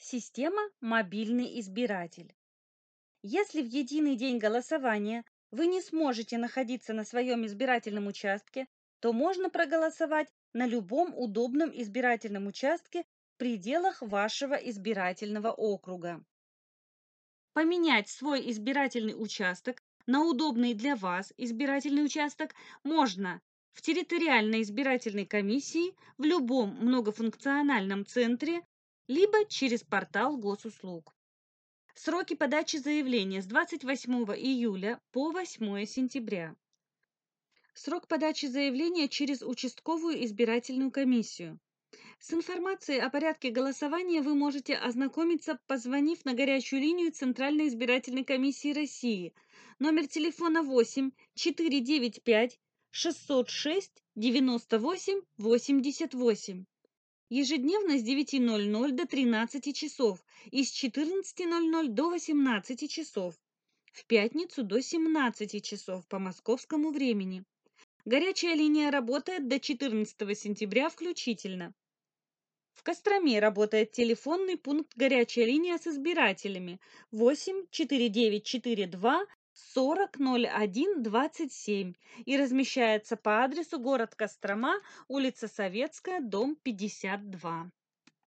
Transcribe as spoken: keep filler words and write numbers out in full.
Система «Мобильный избиратель». Если в единый день голосования вы не сможете находиться на своем избирательном участке, то можно проголосовать на любом удобном избирательном участке в пределах вашего избирательного округа. Поменять свой избирательный участок на удобный для вас избирательный участок можно в территориальной избирательной комиссии, в любом многофункциональном центре, либо через портал госуслуг. Сроки подачи заявления с двадцать восьмого июля по восьмое сентября. Срок подачи заявления через участковую избирательную комиссию. С информацией о порядке голосования вы можете ознакомиться, позвонив на горячую линию Центральной избирательной комиссии России. Номер телефона восемь четыре девять пять шестьсот шесть девяносто восемь восемьдесят восемь. Ежедневно с девяти ноль-ноль до тринадцати часов и с четырнадцати ноль-ноль до восемнадцати часов. В пятницу до семнадцати часов по московскому времени. Горячая линия работает до четырнадцатого сентября включительно. В Костроме работает телефонный пункт «Горячая линия» с избирателями восемь четыре девять четыре два сорок ноль один двадцать семь и размещается по адресу город Кострома, улица Советская, дом пятьдесят два.